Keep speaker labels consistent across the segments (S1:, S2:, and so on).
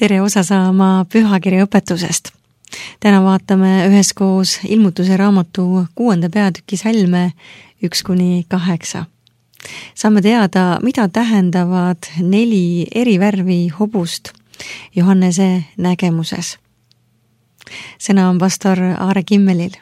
S1: tere osa saama pühakirja õpetusest. Täna vaatame üheskoos ilmutuse raamatu 6. peatüki salme 1-8. Saame teada, mida tähendavad 4 eri värvi hobust Johannese nägemuses. Sõna on pastor Aare Kimmelil.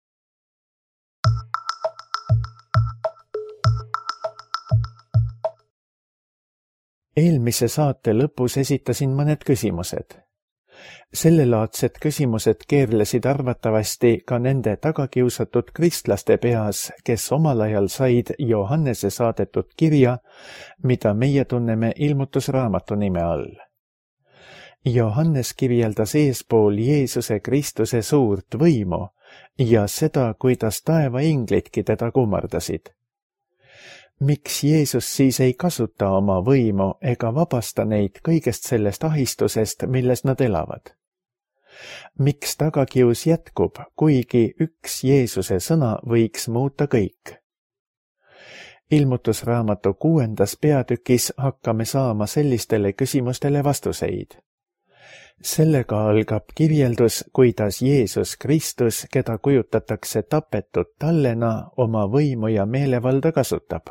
S2: Eelmise saate lõpus esitasin mõned küsimused. Sellelaadsed küsimused keerlesid arvatavasti ka nende tagakiusatud kristlaste peas, kes omal ajal said Johannese saadetud kirja, mida meie tunneme ilmutusraamatu nime all. Johannes kirjeldas eespool Jeesuse Kristuse suurt võimu ja seda, kuidas taevainglidki teda kummardasid. Miks Jeesus siis ei kasuta oma võimu ega vabasta neid kõigest sellest ahistusest, milles nad elavad? Miks tagakius jätkub, kuigi üks Jeesuse sõna võiks muuta kõik? Ilmutusraamatu 6. peatükis hakkame saama sellistele küsimustele vastuseid. Sellega algab kirjeldus, kuidas Jeesus Kristus, keda kujutatakse tapetud tallena, oma võimu ja meelevalda kasutab.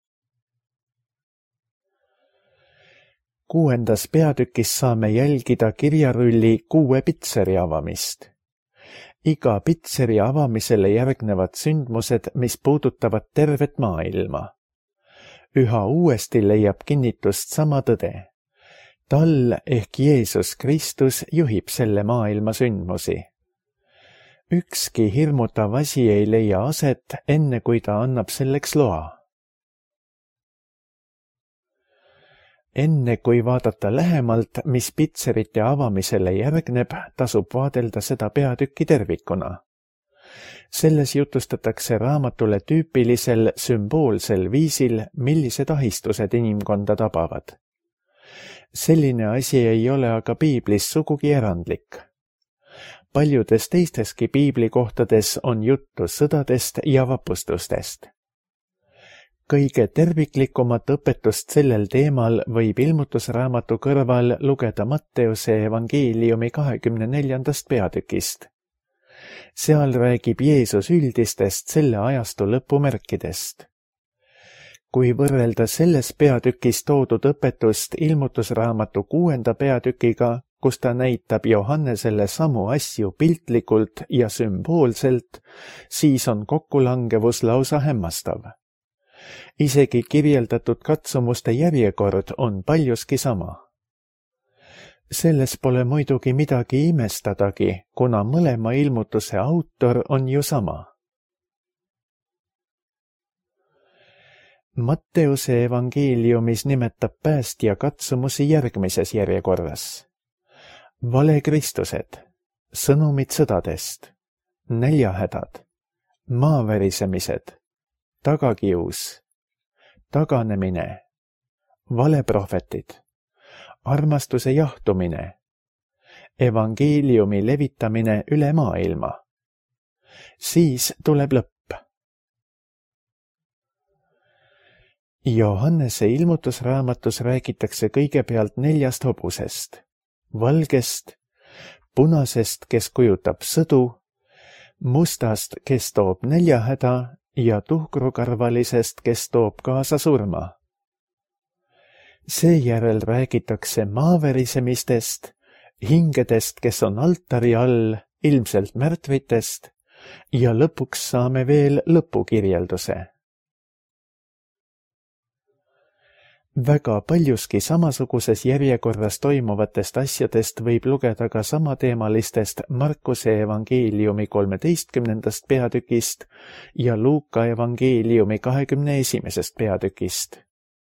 S2: 6. peatükis saame jälgida kirjarulli 6 pitseri avamist. Iga pitseri avamisele järgnevad sündmused, mis puudutavad tervet maailma. Üha uuesti leiab kinnitust sama tõde. Tall ehk Jeesus Kristus juhib selle maailma sündmusi. Ükski hirmutav asi ei leia aset, enne kui ta annab selleks loa. Enne kui vaadata lähemalt, mis pitserite avamisele järgneb, tasub vaadelda seda peatükki tervikuna. Selles jutustatakse raamatule tüüpilisel sümboolsel viisil, millised ahistused inimkonda tabavad. Selline asi ei ole aga piiblis sugugi erandlik. Paljudes teisteski piiblikohtades on juttu sõdadest ja vapustustest. Kõige terviklikumat õpetust sellel teemal võib ilmutusraamatu kõrval lugeda Matteuse evangeeliumi 24. peatükist. Seal räägib Jeesus üldistest selle ajastu lõpumärkidest. Kui võrrelda selles peatükis toodud õpetust ilmutusraamatu 6. peatükiga, kus ta näitab Johannesele samu asju piltlikult ja sümboolselt, siis on kokkulangevus lausa hämmastav. Isegi kirjeldatud katsumuste järjekord on paljuski sama. Selles pole muidugi midagi imestadagi, kuna mõlema ilmutuse autor on ju sama. Matteuse evangeeliumis nimetab päästja katsumusi järgmises järjekorras. Valekristused, sõnumid sõdadest, näljahädad, maaverisemised, tagakius, taganemine, valeprohvetid, armastuse jahtumine, evangeeliumi levitamine üle maailma. Siis tuleb lõpp. Johannese ilmutusraamatus räägitakse kõigepealt 4 hobusest, valgest, punasest, kes kujutab sõdu, mustast, kes toob näljahäda ja tuhkrukarvalisest, kes toob kaasa surma. Seejärel räägitakse maaverisemistest, hingedest, kes on altari all, ilmselt märtvitest, ja lõpuks saame veel lõpukirjelduse. Väga paljuski samasuguses järjekorras toimuvatest asjadest võib lugeda ka samateemalistest Markuse evangeeliumi 13. peatükist ja Luuka evangeeliumi 21. peatükist.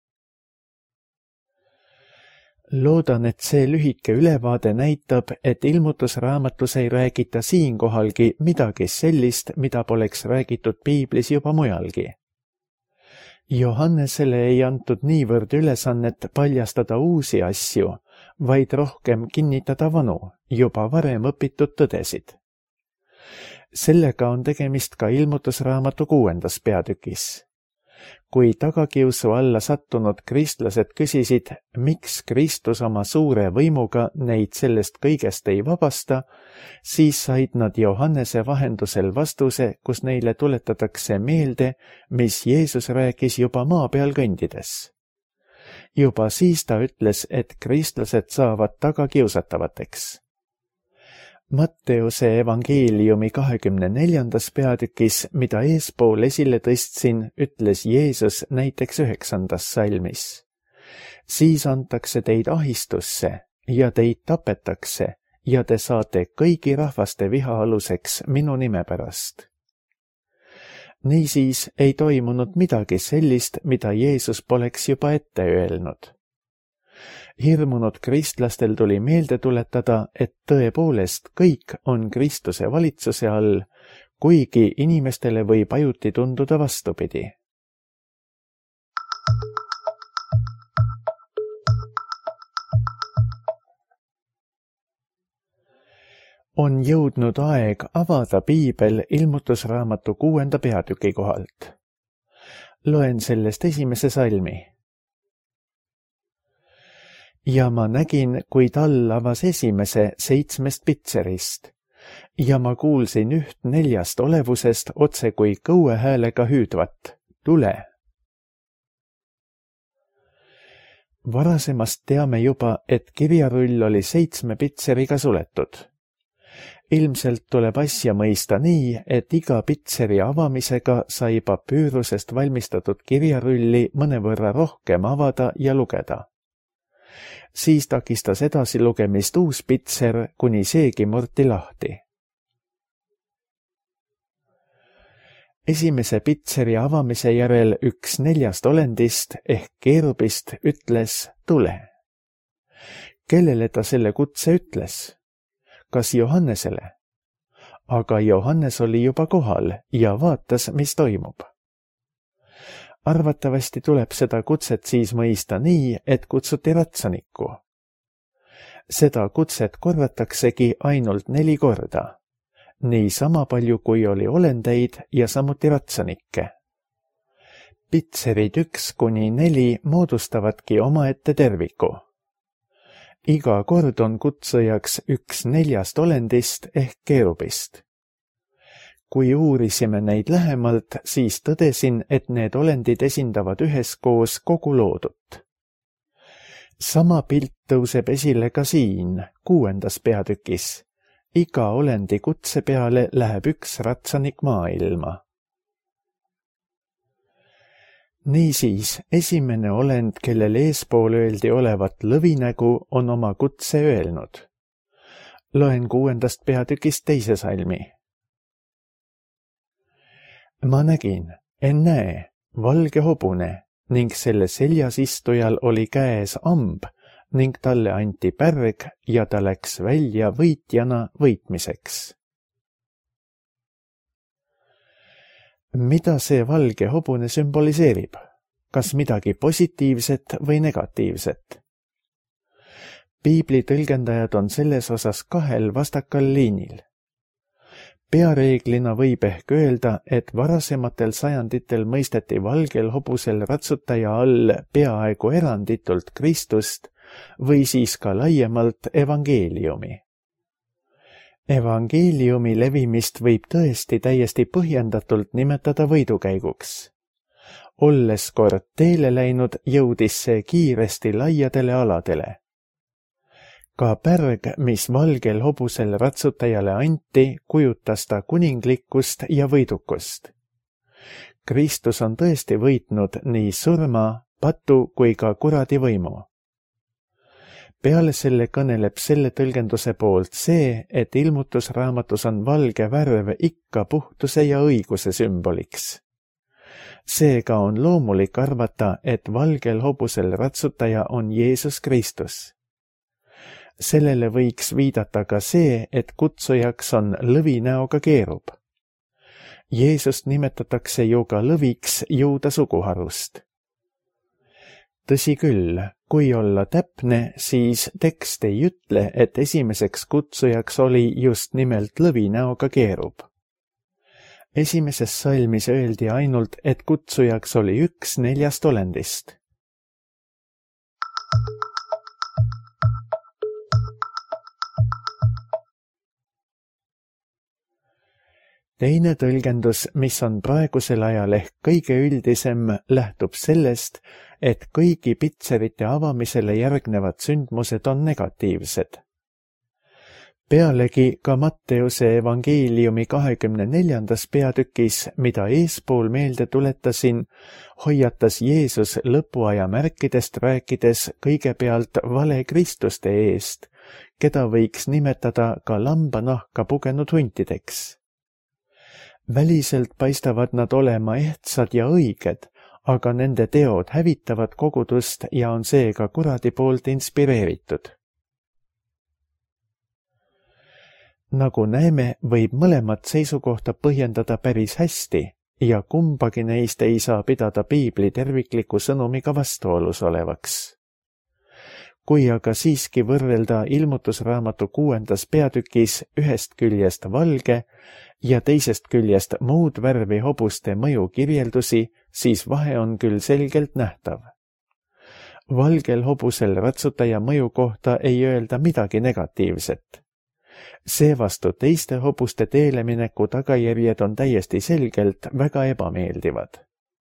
S2: Loodan, et see lühike ülevaade näitab, et ilmutusraamatus ei räägita siinkohalgi midagi sellist, mida poleks räägitud piiblis juba mujalgi. Johannesele ei antud niivõrd ülesannet paljastada uusi asju, vaid rohkem kinnitada vanu, juba varem õpitud tõdesid. Sellega on tegemist ka ilmutusraamatu 6. peatükis. Kui tagakiusu alla sattunud kristlased küsisid, miks Kristus oma suure võimuga neid sellest kõigest ei vabasta, siis said nad Johannese vahendusel vastuse, kus neile tuletatakse meelde, mis Jeesus rääkis juba maa peal kõndides. Juba siis ta ütles, et kristlased saavad tagakiusatavateks. Matteuse evangeeliumi 24. peatükis, mida eespool esile tõstsin, ütles Jeesus näiteks 9. salmis. Siis antakse teid ahistusse ja teid tapetakse ja te saate kõigi rahvaste viha aluseks minu nime pärast. Niisiis ei toimunud midagi sellist, mida Jeesus poleks juba ette öelnud. Hirmunud kristlastel tuli meelde tuletada, et tõepoolest kõik on Kristuse valitsuse all, kuigi inimestele võib ajuti tunduda vastupidi. On jõudnud aeg avada piibel ilmutusraamatu 6. peatüki kohalt. Loen sellest 1. salmi. Ja ma nägin, kui tall avas esimese 7 pitserist ja ma kuulsin üht 4 olevusest otse kui kõue häälega hüüdvat, tule. Varasemast teame juba, et kirjarull oli 7 pitseriga suletud. Ilmselt tuleb asja mõista nii, et iga pitseri avamisega sai papüürusest valmistatud kirjarulli mõnevõrra rohkem avada ja lugeda. Siis takistas edasi lugemist uus pitser, kuni seegi murti lahti. Esimese pitseri avamise järel üks 4 olendist ehk keerubist ütles tule. Kellele ta selle kutse ütles? Kas Johannesele? Aga Johannes oli juba kohal ja vaatas, mis toimub. Arvatavasti tuleb seda kutset siis mõista nii, et kutsuti ratsanikku. Seda kutset korrataksegi ainult 4 korda. Nii sama palju, kui oli olendeid ja samuti ratsanikke. Pitserid 1–4 moodustavadki omaette terviku. Iga kord on kutsujaks üks 4 olendist ehk keerubist. Kui uurisime neid lähemalt, siis tõdesin, et need olendid esindavad üheskoos kogu loodut. Sama pilt tõuseb esile ka siin, 6. peatükis. Iga olendi kutse peale läheb üks ratsanik maailma. Niisiis, esimene olend, kellel eespool öeldi olevat lõvinägu, on oma kutse öelnud. Loen 6. peatükist 2. salmi. Ma nägin, ennäe, valge hobune ning selle seljas istujal oli käes amb ning talle anti pärg ja ta läks välja võitjana võitmiseks. Mida see valge hobune sümboliseerib? Kas midagi positiivset või negatiivset? Piibli tõlgendajad on selles osas 2 vastakal liinil. Peareeglina võib ehk öelda, et varasematel sajanditel mõisteti valgel hobusel ratsutaja all peaaegu eranditult Kristust või siis ka laiemalt evangeeliumi. Evangeeliumi levimist võib tõesti täiesti põhjendatult nimetada võidukäiguks. Olles kord teele läinud, jõudis see kiiresti laiadele aladele. Ka pärg, mis valgel hobusel ratsutajale anti, kujutas ta kuninglikkust ja võidukust. Kristus on tõesti võitnud nii surma, patu kui ka kuradi võimu. Peale selle kõneleb selle tõlgenduse poolt see, et ilmutusraamatus on valge värv ikka puhtuse ja õiguse sümboliks. Seega on loomulik arvata, et valgel hobusel ratsutaja on Jeesus Kristus. Sellele võiks viidata ka see, et kutsujaks on lõvinäoga keerub. Jeesust nimetatakse ju ka lõviks juuda suguharust. Tõsi küll, kui olla täpne, siis tekst ei ütle, et esimeseks kutsujaks oli just nimelt lõvinäoga keerub. esimeses salmis öeldi ainult, et kutsujaks oli üks 4 olendist. Teine tõlgendus, mis on praegusel ajal ehk kõige üldisem, lähtub sellest, et kõigi pitserite avamisele järgnevad sündmused on negatiivsed. Pealegi ka Matteuse evangeeliumi 24. peatükis, mida eespool meelde tuletasin, hoiatas Jeesus lõpuaja märkidest rääkides kõigepealt valekristuste eest, keda võiks nimetada ka lambanahka pugenud huntideks. Väliselt paistavad nad olema ehtsad ja õiged, aga nende teod hävitavad kogudust ja on seega kuradi poolt inspireeritud. Nagu näeme, võib mõlemat seisukohta põhjendada päris hästi ja kumbagi neist ei saa pidada piibli tervikliku sõnumiga vastuolus olevaks. Kui aga siiski võrrelda ilmutusraamatu 6. peatükis ühest küljest valge ja teisest küljest muud värvi hobuste mõju kirjeldusi, siis vahe on küll selgelt nähtav. Valgel hobusel ratsutaja mõju kohta ei öelda midagi negatiivset. Seevastu teiste hobuste teelemineku tagajärjed on täiesti selgelt väga ebameeldivad.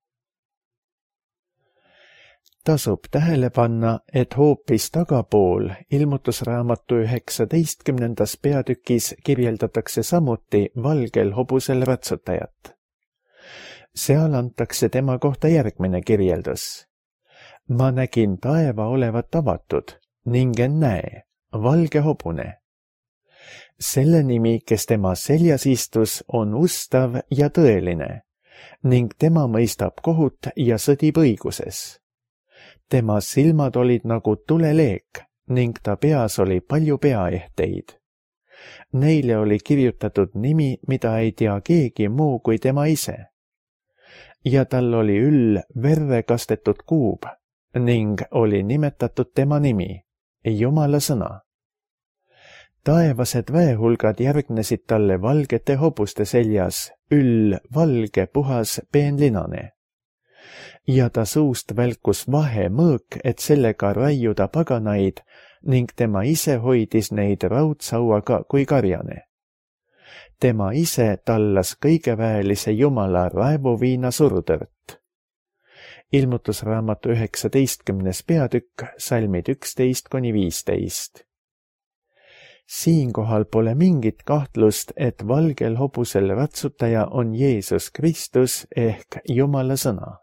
S2: Tasub tähele panna, et hoopis tagapool ilmutusraamatu 19. peatükis kirjeldatakse samuti valgel hobusel ratsutajat. Seal antakse tema kohta järgmine kirjeldus. Ma nägin taeva olevat avatud ning ennäe, valge hobune. Selle nimi, kes tema seljas istus, on ustav ja tõeline ning tema mõistab kohut ja sõdib õiguses. Tema silmad olid nagu tuleleek ning ta peas oli palju peaehteid. Neile oli kirjutatud nimi, mida ei tea keegi muu kui tema ise. Ja tal oli üll verre kastetud kuub ning oli nimetatud tema nimi, Jumala sõna. Taevased väehulgad järgnesid talle valgete hobuste seljas, üll valge puhas peenlinane. Ja ta suust välkus vahemõõk, et sellega raiuda paganaid ning tema ise hoidis neid raudsauaga kui karjane. Tema ise tallas kõigeväelise Jumala raevuviina surutõrt. Ilmutusraamatu 19. peatükk, salmid 11–15. Siinkohal pole mingit kahtlust, et valgel hobusel ratsutaja on Jeesus Kristus ehk Jumala sõna.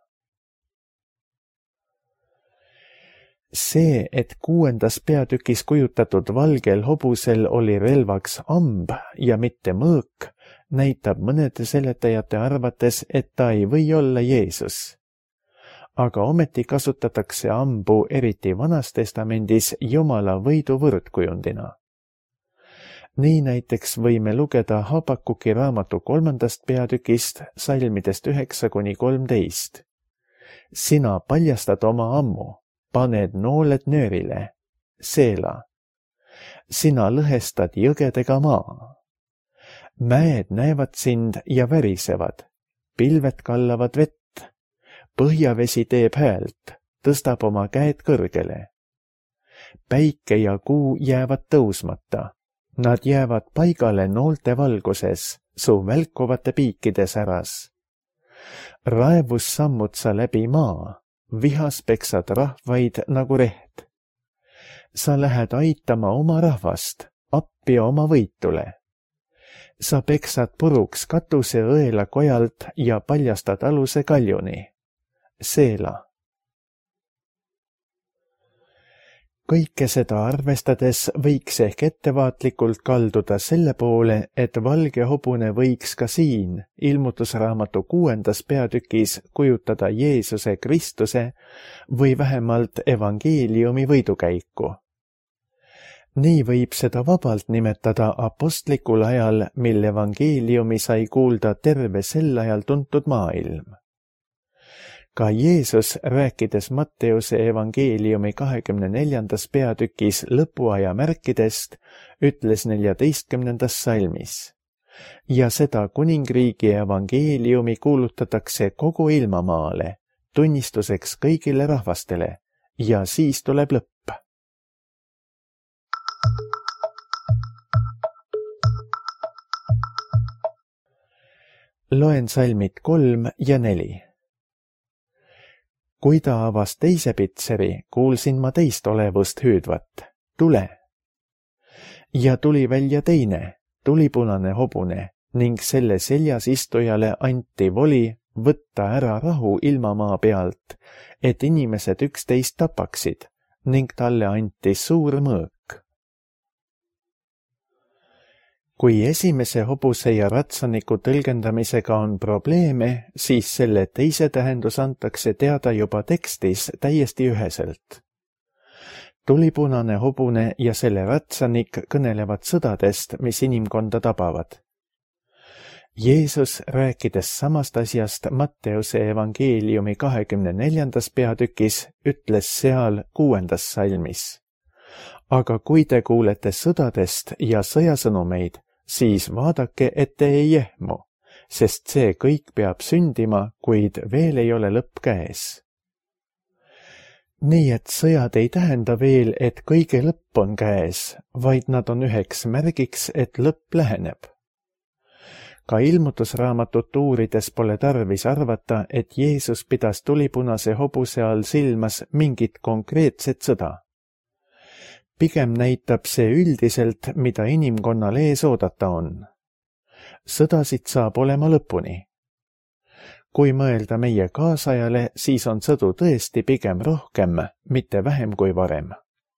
S2: See, et 6. peatükis kujutatud valgel hobusel oli relvaks amb ja mitte mõõk, näitab mõnede seletajate arvates, et ta ei või olla Jeesus. Aga ometi kasutatakse ambu eriti Vanas Testamendis Jumala võidu võrdkujundina. Nii näiteks võime lugeda Habakuki raamatu 3. peatükist salmidest 9–13. Sina paljastad oma ammu, paned nooled nöörile, seela. Sina lõhestad jõgedega maa. Mäed näevad sind ja värisevad, pilved kallavad vett, põhjavesi teeb häält, tõstab oma käed kõrgele. Päike ja kuu jäävad tõusmata. Nad jäävad paigale noolte valguses, su välkuvate piikide säras. Raevus sammud sa läbi maa, vihas peksad rahvaid nagu reht. Sa lähed aitama oma rahvast, appi oma võitule. Sa peksad puruks katuse õela kojalt ja paljastad aluse kaljuni. Seela. Kõike seda arvestades võiks ehk ettevaatlikult kalduda selle poole, et valge hobune võiks ka siin ilmutusraamatu 6. peatükis kujutada Jeesuse Kristuse või vähemalt evangeeliumi võidukäiku. Nii võib seda vabalt nimetada apostlikul ajal, mil evangeeliumi sai kuulda terve sel ajal tuntud maailm. Ka Jeesus, rääkides Matteuse evangeeliumi 24. peatükis lõpuaja märkidest, ütles 14. salmis. ja seda kuningriigi evangeeliumi kuulutatakse kogu ilmamaale, tunnistuseks kõigile rahvastele ja siis tuleb lõpp. Loen salmid 3 ja 4. Kui ta avas teise pitseri, kuulsin ma teist olevust hüüdvat, tule. Ja tuli välja teine, tulipunane hobune, ning selle seljas istujale anti voli võtta ära rahu ilmamaa pealt, et inimesed üksteist tapaksid, ning talle anti suur mõõk. Kui esimese hobuse ja ratsaniku tõlgendamisega on probleeme, siis selle teise tähendus antakse teada juba tekstis täiesti üheselt. Tulipunane hobune ja selle ratsanik kõnelevad sõdadest, mis inimkonda tabavad. Jeesus, rääkides samast asjast Matteuse evangeeliumi 24. peatükis, ütles seal 6. salmis. Aga kui te kuulete sõdadest ja sõjasõnumeid, siis vaadake, et te ei ehmu, sest see kõik peab sündima, kuid veel ei ole lõpp käes. Nii et sõjad ei tähenda veel, et kõige lõpp on käes, vaid nad on üheks märgiks, et lõpp läheneb. Ka ilmutusraamatut uurides pole tarvis arvata, et Jeesus pidas tulipunase hobuse all silmas mingit konkreetset sõda. Pigem näitab see üldiselt, mida inimkonnal ees oodata on. Sõdasid saab olema lõpuni. Kui mõelda meie kaasajale, siis on sõdu tõesti pigem rohkem, mitte vähem kui varem.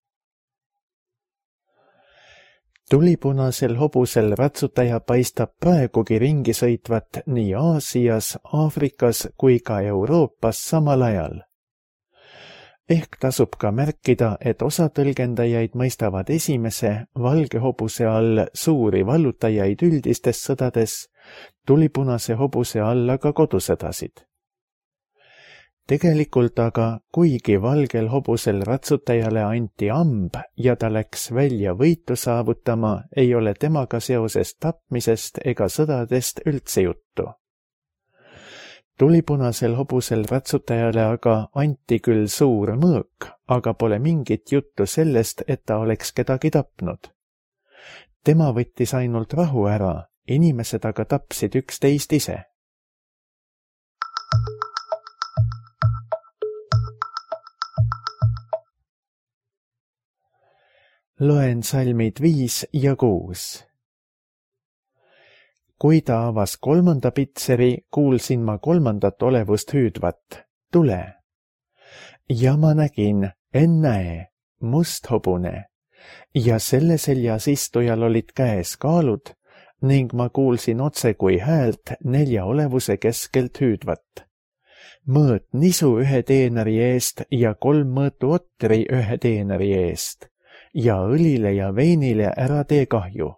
S2: Tulipunasel hobusel ratsutaja paistab praegugi ringi sõitvat nii Aasias, Aafrikas kui ka Euroopas samal ajal. Ehk tasub ka märkida, et osa tõlgendajaid mõistavad esimese valge hobuse all suuri vallutajaid üldistes sõdades, tulipunase hobuse all aga kodusõdasid. Tegelikult aga, kuigi valgel hobusel ratsutajale anti amb ja ta läks välja võitu saavutama, ei ole temaga seoses tapmisest ega sõdadest üldse juttu. Tulipunasel hobusel ratsutajale aga anti küll suur mõõk, aga pole mingit juttu sellest, et ta oleks kedagi tapnud. Tema võttis ainult rahu ära, inimesed aga tapsid üksteist ise. Loen salmid 5 ja 6. Kui ta avas 3. pitseri, kuulsin ma 3. olevust hüüdvat, tule. Ja ma nägin, ennäe, must hobune, ja selle seljas istujal olid käes kaalud, ning ma kuulsin otse kui häält 4 olevuse keskelt hüüdvat. Mõõt nisu 1 teenari eest ja 3 mõõtu ottri 1 teenari eest, ja õlile ja veinile ära tee kahju.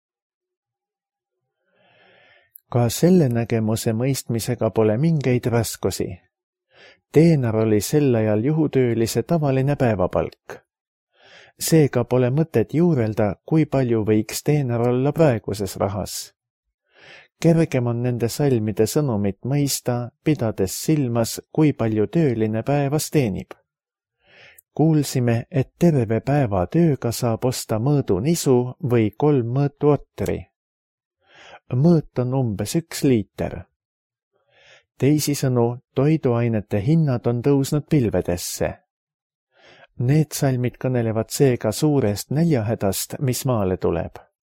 S2: Ka selle nägemuse mõistmisega pole mingeid raskusi. Teenar oli sel ajal juhutöölise tavaline päevapalk. Seega pole mõtet juurelda, kui palju võiks teenar olla praeguses rahas. Kergem on nende salmide sõnumit mõista, pidades silmas, kui palju tööline päevas teenib. Kuulsime, et terve päeva tööga saab osta mõõdu nisu või 3 mõõtu ottri. Mõõt on umbes 1 liiter. Teisisõnu, toiduainete hinnad on tõusnud pilvedesse. Need salmid kõnelevad seega suurest näljahädast, mis maale tuleb.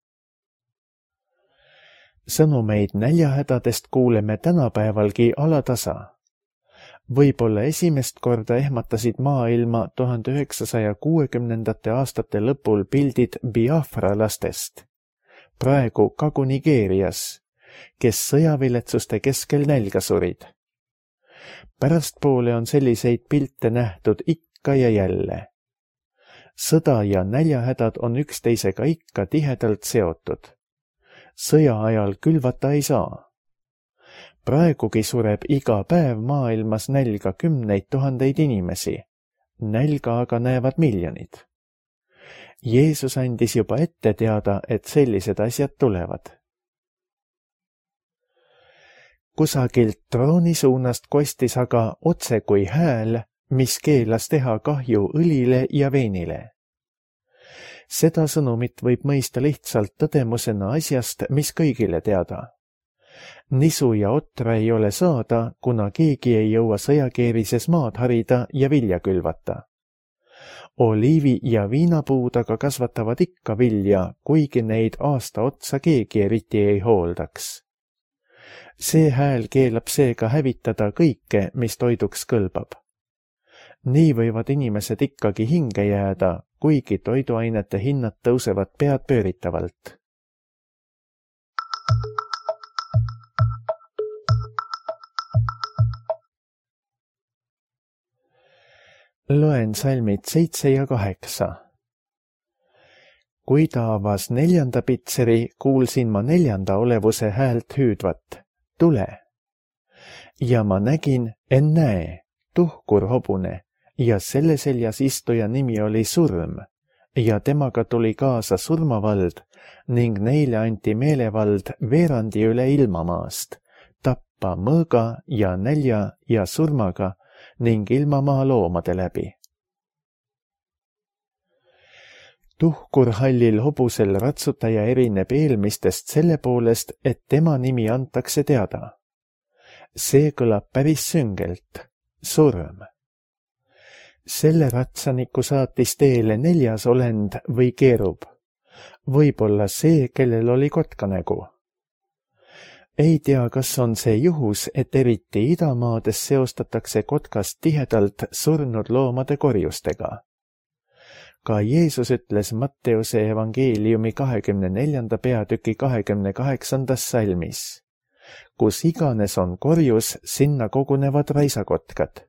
S2: Sõnumeid näljahädadest kuuleme tänapäevalgi alatasa. Võib-olla esimest korda ehmatasid maailma 1960. aastate lõpul pildid Biafra lastest, praegu Kagu-Nigeerias, kes sõjaviletsuste keskel nälga surid. Pärastpoole on selliseid pilte nähtud ikka ja jälle. Sõda ja näljahädad on üksteisega ikka tihedalt seotud. Sõja ajal külvata ei saa. Praegugi sureb iga päev maailmas nälga 10 000 inimesi, nälga aga näevad miljonid. Jeesus andis juba ette teada, et sellised asjad tulevad. Kusagilt trooni suunast kostis aga otse kui hääl, mis keelas teha kahju õlile ja veinile. Seda sõnumit võib mõista lihtsalt tõdemusena asjast, mis kõigile teada. Nisu ja otra ei ole saada, kuna keegi ei jõua sõjakeerises maad harida ja vilja külvata. Oliivi- ja viinapuud aga kasvatavad ikka vilja, kuigi neid aasta otsa keegi eriti ei hooldaks. See hääl keelab seega hävitada kõike, mis toiduks kõlbab. Nii võivad inimesed ikkagi hinge jääda, kuigi toiduainete hinnad tõusevad pead pööritavalt. Loen salmid 7 ja 8. Kui ta avas 4. pitseri, kuulsin ma 4. olevuse häält hüüdvat, tule. Ja ma nägin, ennäe, tuhkur hobune, ja selle seljas istuja nimi oli Surm, ja temaga tuli kaasa surmavald ning neile anti meelevald veerandi üle ilmamaast, tappa mõõga ja nälja ja surmaga ning ilmamaa loomade läbi. Tuhkurhallil hobusel ratsutaja erineb eelmistest selle poolest, et tema nimi antakse teada. See kõlab päris süngelt, Surm. Selle ratsaniku saatis teele 4. olend või keerub, võib-olla see, kellel oli kotkanägu. Ei tea, kas on see juhus, et eriti idamaades seostatakse kotkast tihedalt surnud loomade korjustega. Ka Jeesus ütles Matteuse evangeeliumi 24. peatüki 28. salmis. Kus iganes on korjus, sinna kogunevad raisakotkad.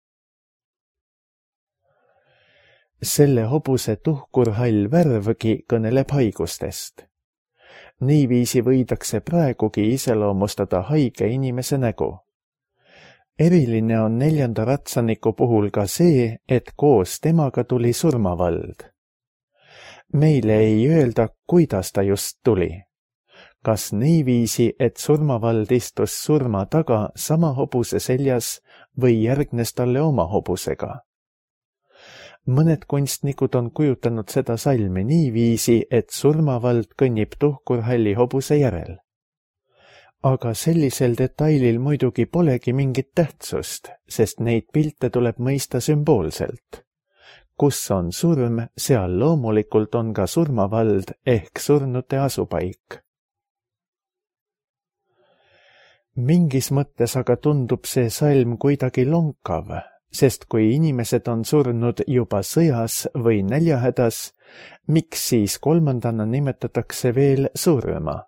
S2: Selle hobuse tuhkurhall värvgi kõneleb haigustest. Niiviisi võidakse praegugi iseloomustada haige inimese nägu. Eriline on 4. ratsaniku puhul ka see, et koos temaga tuli surmavald. Meile ei öelda, kuidas ta just tuli. Kas niiviisi, et surmavald istus surma taga sama hobuse seljas või järgnes talle oma hobusega? Mõned kunstnikud on kujutanud seda salmi niiviisi, et surmavald kõnnib tuhkurhalli hobuse järel. Aga sellisel detailil muidugi polegi mingit tähtsust, sest neid pilte tuleb mõista sümboolselt. Kus on surm, seal loomulikult on ka surmavald ehk surnute asupaik. Mingis mõttes aga tundub see salm kuidagi lonkav, sest kui inimesed on surnud juba sõjas või näljahädas, miks siis 3. nimetatakse veel surma?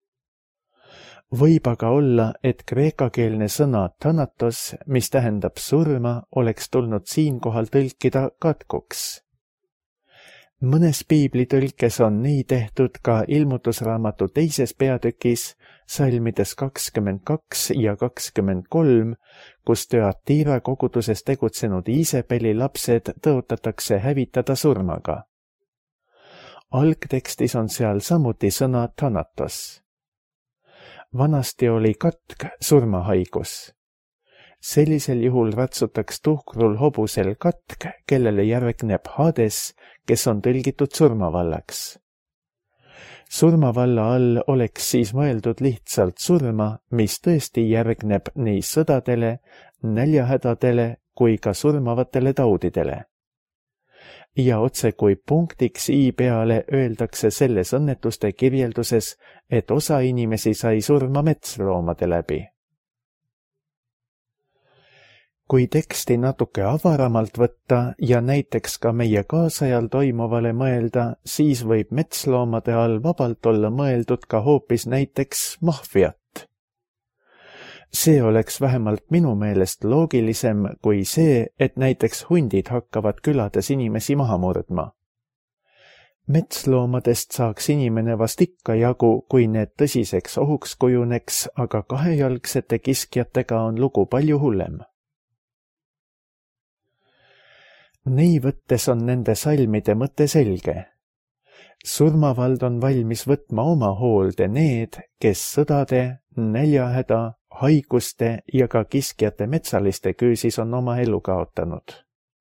S2: Võib aga olla, et kreekakeelne sõna thanatos, mis tähendab surma, oleks tulnud siinkohal tõlkida katkuks. Mõnes piiblitõlkes on nii tehtud ka ilmutusraamatu 2. peatükis, salmides 22 ja 23, kus Thyatira koguduses tegutsenud Iisabeli lapsed tõotatakse hävitada surmaga. Algtekstis on seal samuti sõna thanatos. Vanasti oli katk surmahaigus. Sellisel juhul ratsutaks tuhkrul hobusel katk, kellele järgneb Hades, kes on tõlgitud surmavallaks. Surmavalla all oleks siis mõeldud lihtsalt surma, mis tõesti järgneb nii sõdadele, näljahädadele kui ka surmavatele taudidele. Ja otse kui punktiks i peale öeldakse selles õnnetuste kirjelduses, et osa inimesi sai surma metsloomade läbi. Kui teksti natuke avaramalt võtta ja näiteks ka meie kaasajal toimuvale mõelda, siis võib metsloomade all vabalt olla mõeldud ka hoopis näiteks mahfiat. See oleks vähemalt minu meelest loogilisem kui see, et näiteks hundid hakkavad külades inimesi maha murdma. Metsloomadest saaks inimene vast ikka jagu, kui need tõsiseks ohuks kujuneks, aga kahejalgsete kiskjatega on lugu palju hullem. Nii võttes on nende salmide mõte selge. Surmavald on valmis võtma oma hoolde need, kes sõdade, näljahäda, haiguste ja ka kiskjate metsaliste küüsis on oma elu kaotanud.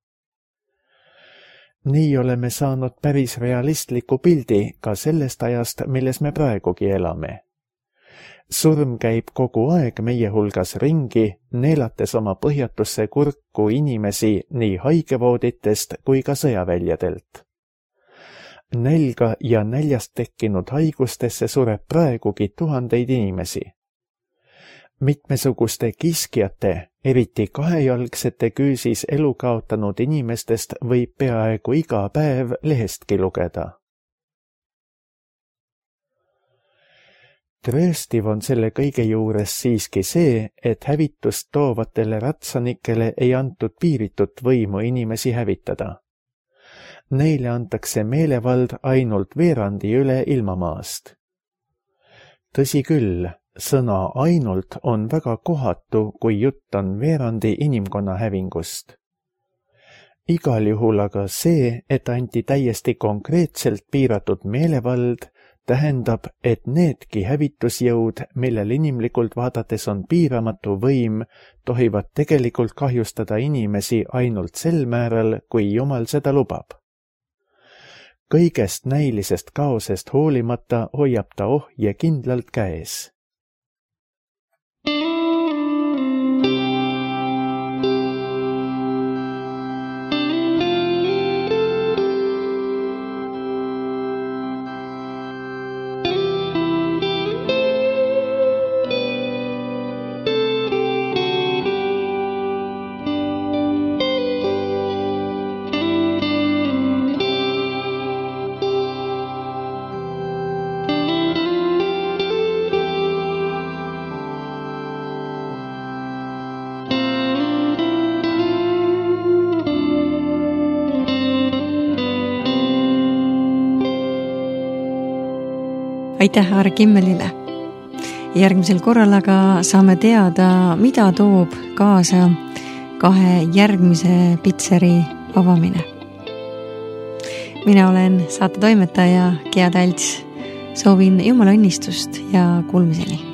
S2: Nii oleme saanud päris realistliku pildi ka sellest ajast, milles me praegugi elame. Surm käib kogu aeg meie hulgas ringi, neelates oma põhjatusse kurku inimesi nii haigevooditest kui ka sõjaväljadelt. Nälga ja näljast tekkinud haigustesse sureb praegugi tuhandeid inimesi. Mitmesuguste kiskjate, eriti kahejalgsete küüsis elu kaotanud inimestest võib peaaegu iga päev lehestki lugeda. Trööstiv on selle kõige juures siiski see, et hävitust toovatele ratsanikele ei antud piiritut võimu inimesi hävitada. Neile antakse meelevald ainult veerandi üle ilmamaast. Tõsi küll, sõna ainult on väga kohatu, kui jutt on veerandi inimkonna hävingust. Igal juhul aga see, et anti täiesti konkreetselt piiratud meelevald, tähendab, et needki hävitusjõud, millel inimlikult vaadates on piiramatu võim, tohivad tegelikult kahjustada inimesi ainult sel määral, kui Jumal seda lubab. Kõigest näilisest kaosest hoolimata hoiab ta ohje kindlalt käes.
S1: Aitäh Aare Kimmelile. Järgmisel korral aga saame teada, mida toob kaasa 2 järgmise pitseri avamine. Mina olen saate toimetaja Gea Talts. Soovin Jumala õnnistust ja kuulmiseni.